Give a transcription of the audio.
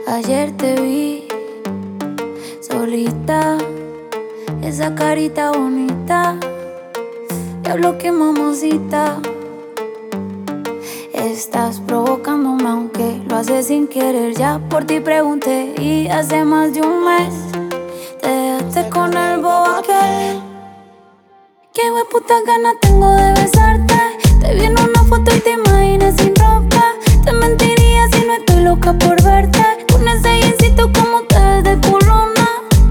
Ayer te vi solita, esa carita bonita. Diablo, qué mamacita. Estás provocándome aunque lo haces sin querer. Ya por ti pregunté y hace más de un mes te dejaste con el bobo aquel. Qué hueputa ganas tengo de besarte.